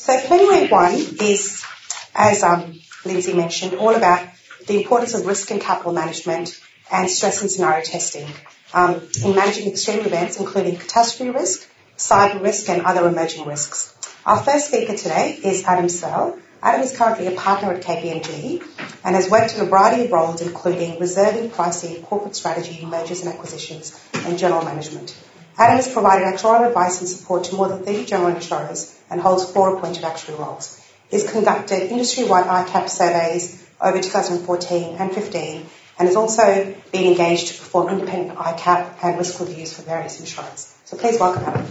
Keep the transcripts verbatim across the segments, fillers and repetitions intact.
So Plenway One is, as um, Lindsay mentioned, all about the importance of risk and capital management and stress and scenario testing um, in managing extreme events, including catastrophe risk, cyber risk, and other emerging risks. Our first speaker today is Adam Searle. Adam is currently a partner at K P M G and has worked in a variety of roles, including reserving, pricing, corporate strategy, mergers and acquisitions, and general management. Adam has provided actuarial advice and support to more than thirty general insurers and holds four appointed actuary roles. He's conducted industry-wide I C A P surveys over two thousand fourteen and fifteen, and has also been engaged to perform independent I C A P and risk reviews for various insurers. So please welcome Adam.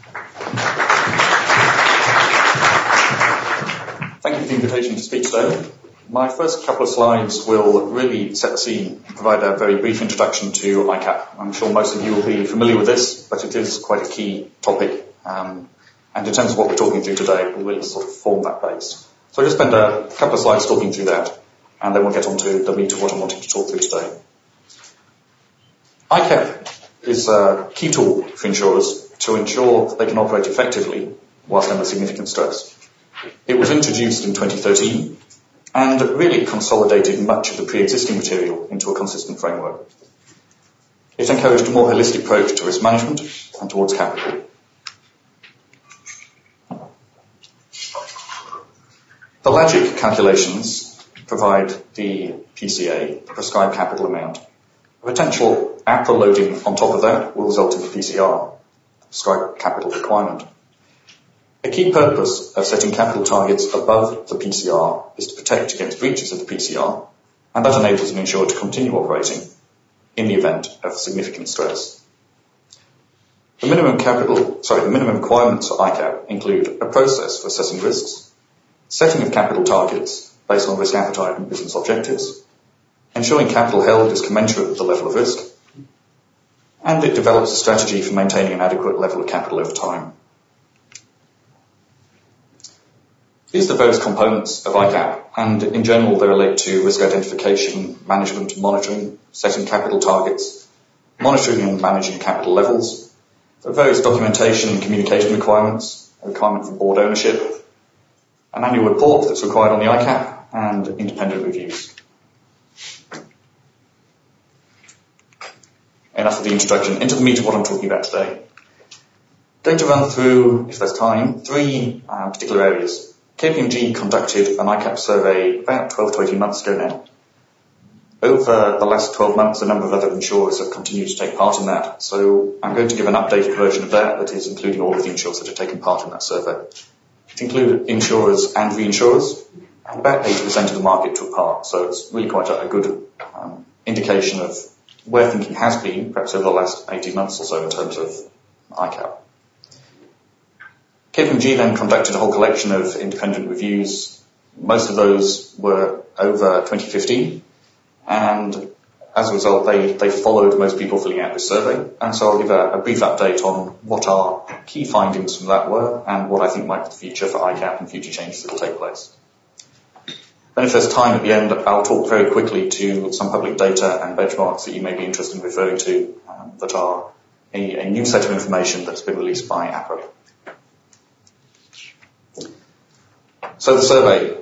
Thank you for the invitation to speak today. My first couple of slides will really set the scene and provide a very brief introduction to I C A P. I'm sure most of you will be familiar with this, but it is quite a key topic. Um, and in terms of what we're talking through today, we'll really sort of form that base. So I'll just spend a couple of slides talking through that, and then we'll get on to the meat of what I'm wanting to talk through today. I C A P is a key tool for insurers to ensure that they can operate effectively whilst under significant stress. It was introduced in twenty thirteen and really consolidated much of the pre-existing material into a consistent framework. It encouraged a more holistic approach to risk management and towards capital. The LAGIC calculations provide the P C A, the prescribed capital amount. A potential A P R A loading on top of that will result in the P C R, the prescribed capital requirement. A key purpose of setting capital targets above the P C R is to protect against breaches of the P C R, and that enables an insurer to continue operating in the event of significant stress. The minimum capital, sorry, the minimum requirements for I C A P include a process for assessing risks, setting of capital targets based on risk appetite and business objectives, ensuring capital held is commensurate with the level of risk, and it develops a strategy for maintaining an adequate level of capital over time. These are the various components of I C A P, and in general they relate to risk identification, management, monitoring, setting capital targets, monitoring and managing capital levels. There are various documentation and communication requirements, a requirement for board ownership, an annual report that's required on the I C A P, and independent reviews. Enough of the introduction. Into the meat of what I'm talking about today. I'm going to run through, if there's time, three uh, particular areas. K P M G conducted an I C A P survey about twelve to eighteen months ago now. Over the last twelve months, a number of other insurers have continued to take part in that. So I'm going to give an updated version of that that is including all of the insurers that have taken part in that survey. It included insurers and reinsurers, and about eighty percent of the market took part. So it's really quite a, a good um, indication of where thinking has been, perhaps over the last eighteen months or so in terms of I C A P. K P M G then conducted a whole collection of independent reviews. Most of those were over twenty fifteen, and as a result they, they followed most people filling out this survey. And so I'll give a, a brief update on what our key findings from that were and what I think might be the future for I C A P and future changes that will take place. Then if there's time at the end, I'll talk very quickly to some public data and benchmarks that you may be interested in referring to um, that are a, a new set of information that's been released by A P R A. So the survey,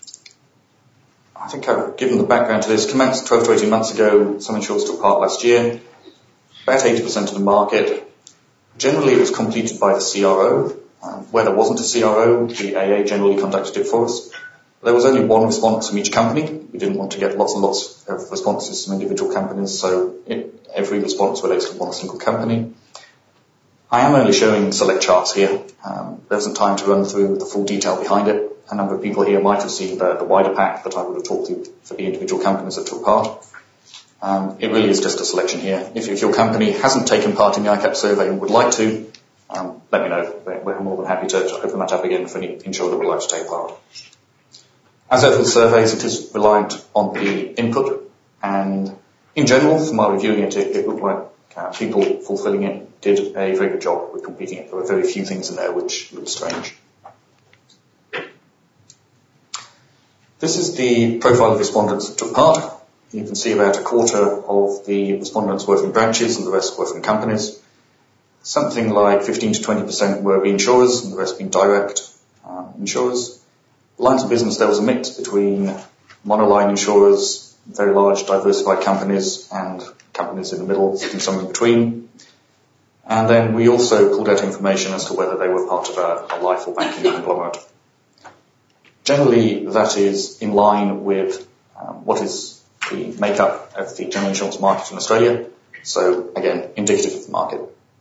I think I've given the background to this, commenced twelve to eighteen months ago. Some insurers took part last year, about eighty percent of the market. Generally it was completed by the C R O. Um, where there wasn't a C R O, the A A generally conducted it for us. There was only one response from each company. We didn't want to get lots and lots of responses from individual companies, so it, every response relates to one single company. I am only showing select charts here. Um, there isn't time to run through the full detail behind it. A number of people here might have seen the, the wider pack that I would have talked through for the individual companies that took part. Um, it really is just a selection here. If, if your company hasn't taken part in the I C A P survey and would like to, um, let me know. We're more than happy to, to open that up again for any insurer that would like to take part. As ever with surveys, it is reliant on the input, and in general, from our reviewing it, it, it looked like uh, people fulfilling it did a very good job with completing it. There were very few things in there which looked strange. This is the profile of respondents that took part. You can see about a quarter of the respondents were from branches and the rest were from companies. Something like fifteen to twenty percent were reinsurers and the rest being direct. Um, insurers. Lines of business, there was a mix between monoline insurers, very large diversified companies, and companies in the middle, sitting somewhere in between. And then we also pulled out information as to whether they were part of a, a life or banking conglomerate. Generally, that is in line with um, what is the makeup of the general insurance market in Australia. So, again, indicative of the market.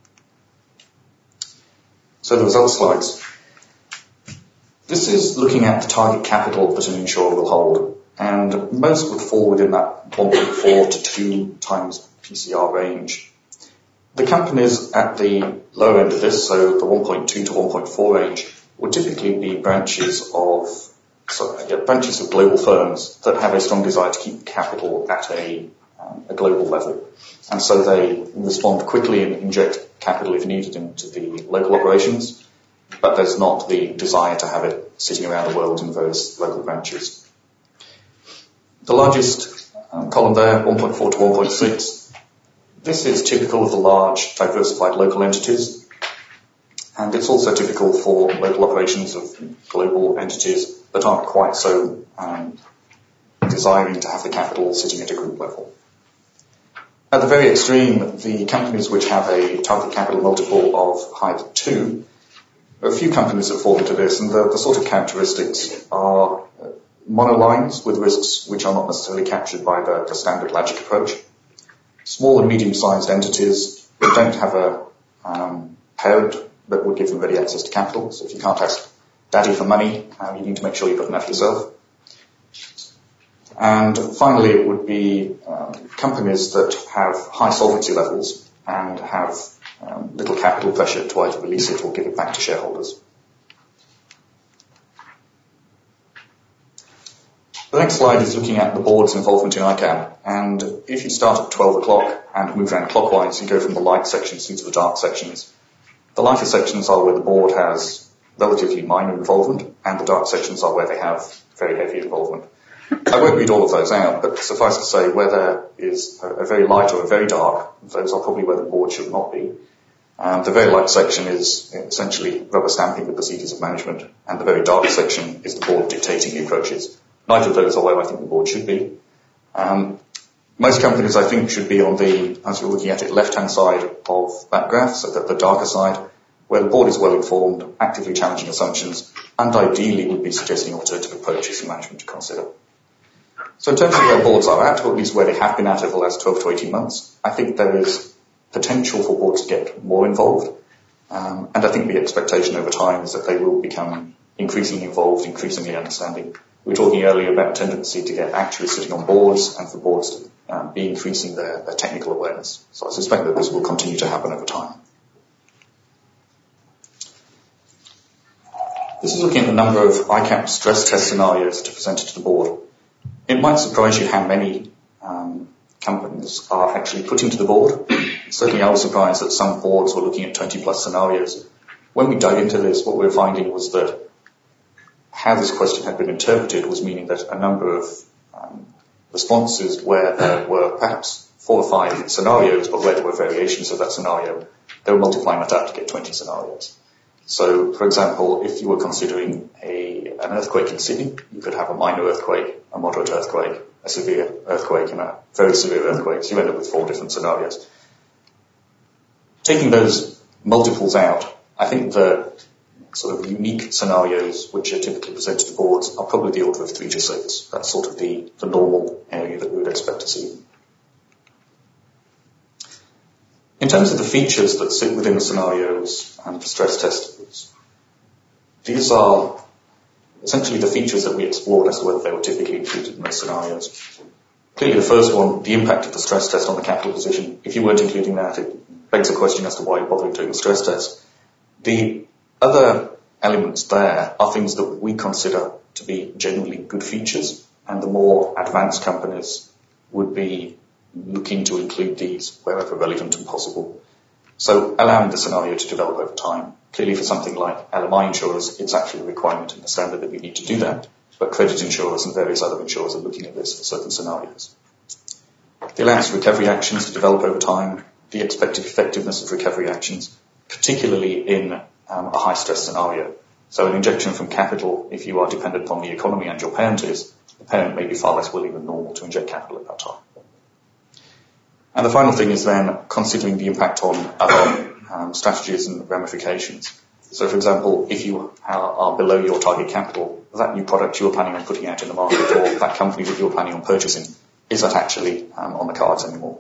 So the results slides. This is looking at the target capital that an insurer will hold, and most would fall within that one point four to two times P C R range. The companies at the lower end of this, so the one point two to one point four range, would typically be branches of sorry, yeah, branches of global firms that have a strong desire to keep capital at a, um, a global level, and so they respond quickly and inject capital if needed into the local operations, but there's not the desire to have it sitting around the world in various local branches. The largest um, column there, one point four to one point six, this is typical of the large diversified local entities, and it's also typical for local operations of global entities that aren't quite so um, desiring to have the capital sitting at a group level. At the very extreme, the companies which have a target capital multiple of higher than two, there are a few companies that fall into this, and the, the sort of characteristics are uh, monolines with risks which are not necessarily captured by the, the standard logic approach. Small and medium-sized entities that don't have a um, parent that would give them ready access to capital. So if you can't ask daddy for money, um, you need to make sure you've got enough yourself. And finally, it would be um, companies that have high solvency levels and have um, little capital pressure to either release it or give it back to shareholders. The next slide is looking at the board's involvement in I C A M. And if you start at twelve o'clock and move around clockwise, you go from the light sections through to the dark sections. The lighter sections are where the board has relatively minor involvement, and the dark sections are where they have very heavy involvement. I won't read all of those out, but suffice to say, where there is a, a very light or a very dark, those are probably where the board should not be. Um, the very light section is essentially rubber stamping the procedures of management, and the very dark section is the board dictating the approaches. Neither of those are where I think the board should be. Um, most companies, I think, should be on the, as you're looking at it, left-hand side of that graph, so that the darker side, where the board is well informed, actively challenging assumptions, and ideally would be suggesting alternative approaches for management to consider. So in terms of where boards are at, or at least where they have been at over the last twelve to eighteen months, I think there is potential for boards to get more involved. Um, and I think the expectation over time is that they will become increasingly involved, increasingly understanding. We were talking earlier about the tendency to get actuaries sitting on boards and for boards to um, be increasing their, their technical awareness. So I suspect that this will continue to happen over time. This is looking at the number of I C A P stress test scenarios to present to the board. It might surprise you how many um, companies are actually putting to the board. Certainly I was surprised that some boards were looking at twenty plus scenarios. When we dug into this, what we were finding was that how this question had been interpreted was meaning that a number of um, responses where there were perhaps four or five scenarios, but where there were variations of that scenario, they were multiplying that out to get twenty scenarios. So, for example, if you were considering a, an earthquake in Sydney, you could have a minor earthquake, a moderate earthquake, a severe earthquake, and a very severe earthquake. So you end up with four different scenarios. Taking those multiples out, I think the sort of unique scenarios which are typically presented to boards are probably the order of three to six. That's sort of the, the normal area that we would expect to see. In terms of the features that sit within the scenarios and the stress testers, these are essentially the features that we explored as to whether they were typically included in those scenarios. Clearly the first one, the impact of the stress test on the capital position. If you weren't including that, it begs a question as to why you're bothering doing the stress test. The other elements there are things that we consider to be genuinely good features, and the more advanced companies would be looking to include these wherever relevant and possible. So allowing the scenario to develop over time. Clearly for something like L M I insurers, it's actually a requirement in the standard that we need to do that, but credit insurers and various other insurers are looking at this for certain scenarios. The allowance of recovery actions to develop over time, the expected effectiveness of recovery actions, particularly in um, a high stress scenario. So an injection from capital, if you are dependent upon the economy and your parent is, the parent may be far less willing than normal to inject capital at that time. And the final thing is then considering the impact on other um, strategies and ramifications. So, for example, if you are, are below your target capital, that new product you were planning on putting out in the market or that company that you were planning on purchasing, is that actually um, on the cards anymore?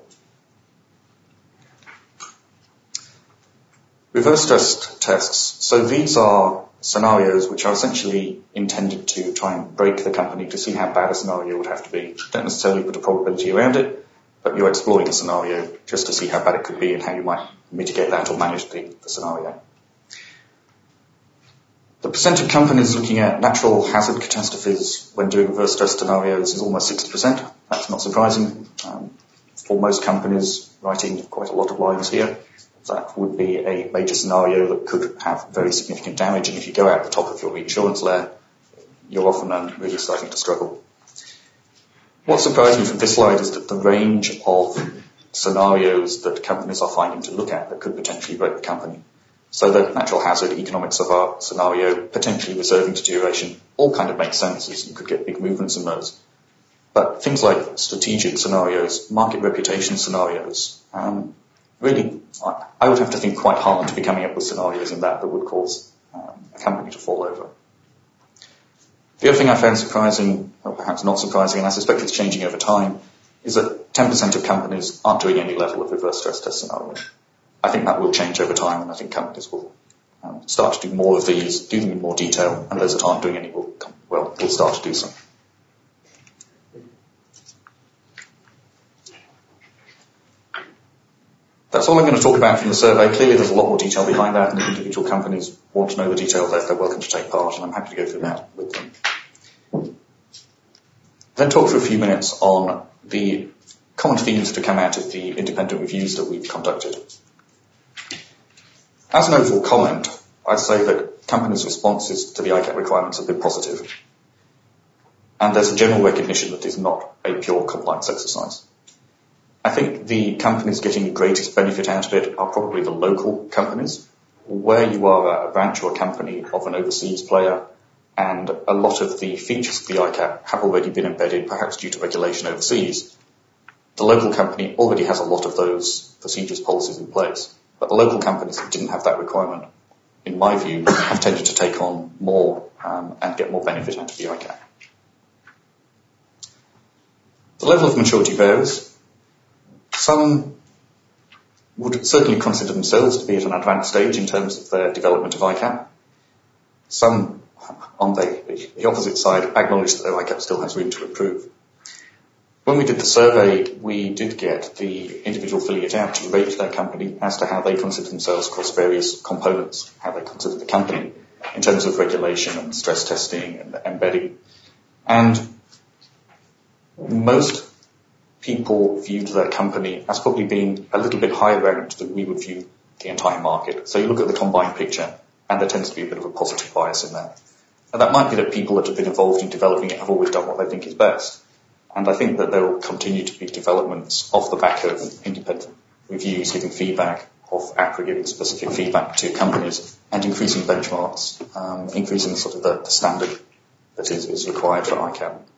Reverse stress tests. So these are scenarios which are essentially intended to try and break the company to see how bad a scenario would have to be. You don't necessarily put a probability around it, but you're exploring a scenario just to see how bad it could be and how you might mitigate that or manage the, the scenario. The percent of companies looking at natural hazard catastrophes when doing reverse stress scenarios is almost sixty percent. That's not surprising. Um, for most companies, writing quite a lot of lines here, that would be a major scenario that could have very significant damage, and if you go out the top of your reinsurance layer, you're often um, really starting to struggle. What surprised me from this slide is that the range of scenarios that companies are finding to look at that could potentially break the company. So the natural hazard, economics of our scenario, potentially reserving deterioration, all kind of makes sense, as you could get big movements in those. But things like strategic scenarios, market reputation scenarios, um, really, I would have to think quite hard to be coming up with scenarios in that that would cause um, a company to fall over. The other thing I found surprising, or perhaps not surprising, and I suspect it's changing over time, is that ten percent of companies aren't doing any level of reverse stress test scenario. I think that will change over time, and I think companies will um, start to do more of these, do them in more detail, and those that aren't doing any will, well, will start to do so. That's all I'm going to talk about from the survey. Clearly there's a lot more detail behind that, and if individual companies want to know the detail, they're, they're welcome to take part, and I'm happy to go through that with them. Then talk for a few minutes on the common themes that have come out of the independent reviews that we've conducted. As an overall comment, I'd say that companies' responses to the I C A P requirements have been positive, and there's a general recognition that it's not a pure compliance exercise. I think the companies getting the greatest benefit out of it are probably the local companies, where you are a branch or a company of an overseas player, and a lot of the features of the I C A P have already been embedded, perhaps due to regulation overseas. The local company already has a lot of those procedures, policies in place, but the local companies that didn't have that requirement, in my view, have tended to take on more um, and get more benefit out of the I C A P. The level of maturity varies. Some would certainly consider themselves to be at an advanced stage in terms of their development of I C A P. Some, on the, the opposite side, acknowledge that their I C A P still has room to improve. When we did the survey, we did get the individual affiliate out to rate their company as to how they consider themselves across various components, how they consider the company in terms of regulation and stress testing and embedding. And most people viewed their company as probably being a little bit higher ranked than we would view the entire market. So you look at the combined picture, and there tends to be a bit of a positive bias in there. And that might be that people that have been involved in developing it have always done what they think is best. And I think that there will continue to be developments off the back of independent reviews giving feedback, of APRA giving specific feedback to companies, and increasing benchmarks, um, increasing sort of the, the standard that is, is required for I C A P.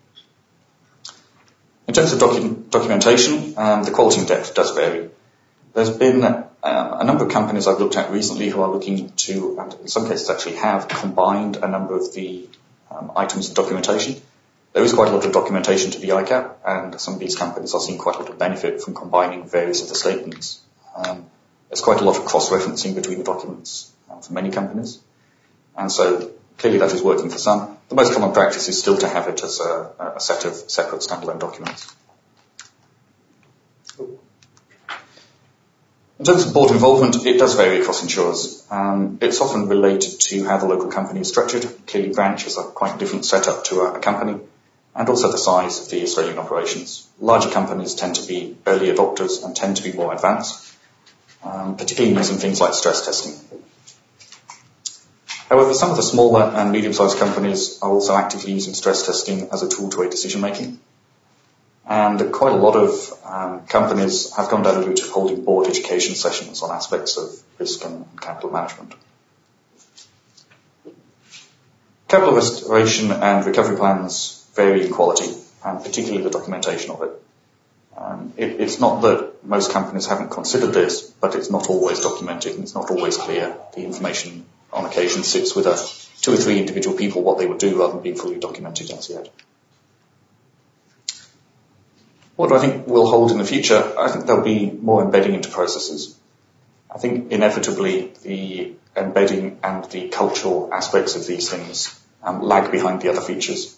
In terms of docu- documentation, um, the quality and depth does vary. There's been uh, a number of companies I've looked at recently who are looking to, and in some cases actually have, combined a number of the um, items of documentation. There is quite a lot of documentation to the I C A P, and some of these companies are seeing quite a lot of benefit from combining various of the statements. Um, there's quite a lot of cross-referencing between the documents um, for many companies, and so clearly that is working for some. The most common practice is still to have it as a, a set of separate standalone documents. In terms of board involvement, it does vary across insurers. Um, it's often related to how the local company is structured. Clearly, branches are quite a different setup to a, a company, and also the size of the Australian operations. Larger companies tend to be early adopters and tend to be more advanced, um, particularly using things like stress testing. However, some of the smaller and medium-sized companies are also actively using stress testing as a tool to aid decision-making. And quite a lot of um, companies have gone down the route of holding board education sessions on aspects of risk and capital management. Capital restoration and recovery plans vary in quality, and particularly the documentation of it. Um, it, it's not that most companies haven't considered this, but it's not always documented and it's not always clear. The information on occasion sits with a, two or three individual people what they would do rather than being fully documented as yet. What do I think will hold in the future? I think there'll be more embedding into processes. I think inevitably the embedding and the cultural aspects of these things um, lag behind the other features.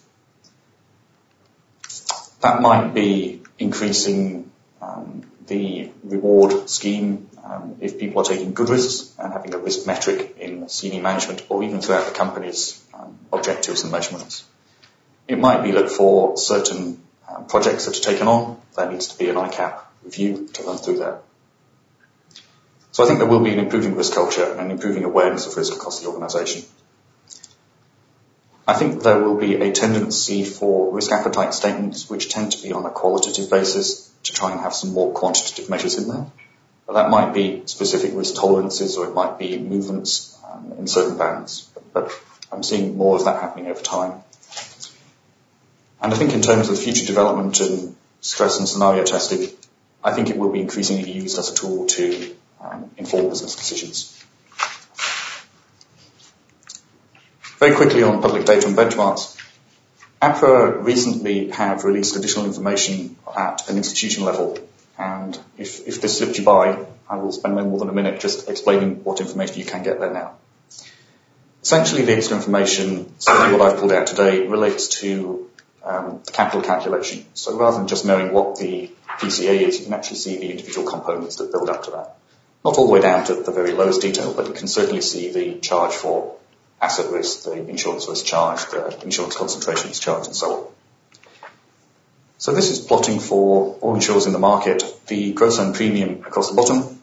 That might be increasing um, the reward scheme um, if people are taking good risks and having a risk metric in senior management or even throughout the company's um, objectives and measurements. It might be that for certain um, projects that are taken on, there needs to be an I CAP review to run through that. So I think there will be an improving risk culture and an improving awareness of risk across the organisation. I think there will be a tendency for risk appetite statements which tend to be on a qualitative basis to try and have some more quantitative measures in there. But that might be specific risk tolerances or it might be movements um, in certain bands. But, but I'm seeing more of that happening over time. And I think in terms of future development and stress and scenario testing, I think it will be increasingly used as a tool to um, inform business decisions. Very quickly on public data and benchmarks. APRA recently have released additional information at an institution level, and if, if this slipped you by, I will spend no more than a minute just explaining what information you can get there now. Essentially, the extra information, certainly what I've pulled out today, relates to um, the capital calculation. So rather than just knowing what the P C A is, you can actually see the individual components that build up to that. Not all the way down to the very lowest detail, but you can certainly see the charge for asset risk, the insurance risk charge, the insurance concentration risk charge, and so on. So this is plotting for all insurers in the market, the gross earned premium across the bottom,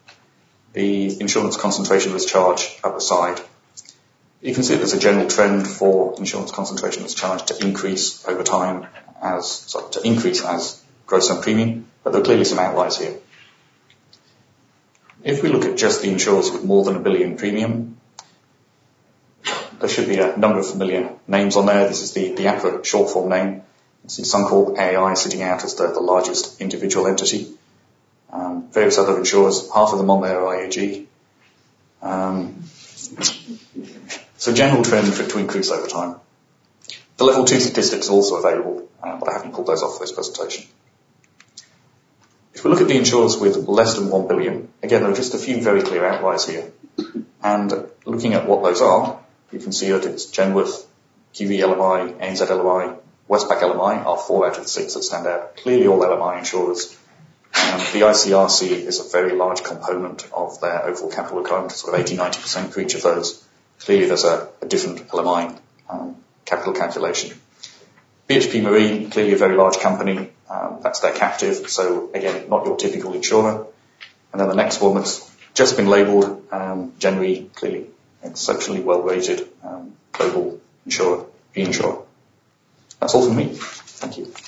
the insurance concentration risk charge up the side. You can see there's a general trend for insurance concentration risk charge to increase over time as, sorry, to increase as gross earned premium, but there are clearly some outliers here. If we look at just the insurers with more than a billion premium, there should be a number of familiar names on there. This is the, the APRA short form name. You see Suncorp A I sitting out as the, the largest individual entity. Um, various other insurers, half of them on there are I A G. Um, it's a general trend for it to increase over time. The level two statistics are also available, uh, but I haven't pulled those off for this presentation. If we look at the insurers with less than one billion, again, there are just a few very clear outliers here. And looking at what those are, you can see that it's Genworth, Q V L M I, A N Z L M I, Westpac L M I are four out of the six that stand out. Clearly all L M I insurers. Um, the I C R C is a very large component of their overall capital requirement, sort of eighty to ninety percent for each of those. Clearly there's a, a different L M I um, capital calculation. B H P Marine, clearly a very large company. Um, that's their captive, so again, not your typical insurer. And then the next one that's just been labelled, um, January, clearly exceptionally well-rated um, global insurer, reinsurer. That's all from me. Thank you.